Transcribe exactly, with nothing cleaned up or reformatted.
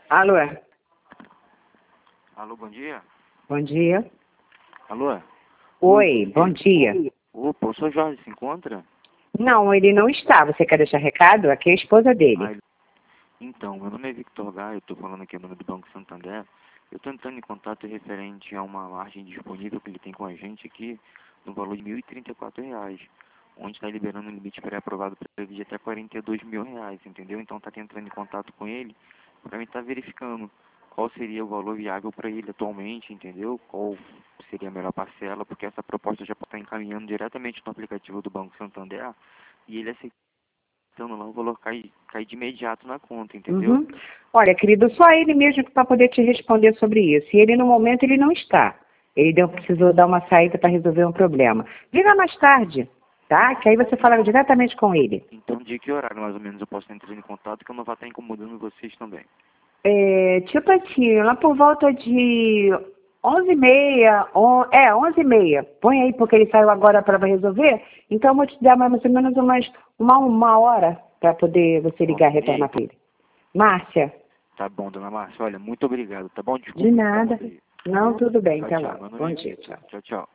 Alô? Alô, bom dia? Bom dia. Alô? Oi, bom dia. Opa, o senhor Jorge se encontra? Não, ele não está. Você quer deixar recado? Aqui é a esposa dele. Ah, ele- Então, meu nome é Victor Gá, eu estou falando aqui em nome do Banco Santander. Eu estou entrando em contato referente a uma margem disponível que ele tem com a gente aqui, no valor de mil e trinta e quatro reais, onde está liberando um limite pré-aprovado para ele de até quarenta e dois mil reais, entendeu? Então está entrando em contato com ele para mim estar verificando qual seria o valor viável para ele atualmente, entendeu? Qual seria a melhor parcela, porque essa proposta já está encaminhando diretamente no aplicativo do Banco Santander e ele aceitando lá o valor cai, cai de imediato na conta, entendeu? Uhum. Olha, querido, só ele mesmo que vai poder te responder sobre isso. E ele, no momento, ele não está. Ele deu, precisou dar uma saída para resolver um problema. Liga mais tarde, tá? Que aí você fala diretamente com ele. Então, de que horário mais ou menos eu posso entrar em contato que eu não vou estar incomodando vocês também? É, tipo assim, lá por volta de onze e meia, on, é, onze e meia. Põe aí, porque ele saiu agora para resolver. Então, eu vou te dar mais ou menos umas, uma, uma hora para poder você ligar e retornar para ele. Márcia, Tá bom, dona Márcia. Olha, muito obrigado, tá bom? Desculpa. de nada. incomodar. Não, tudo bem, Tchau, tá tchau. lá. Meu nome Bom é dia, Victor. tchau. Tchau, tchau.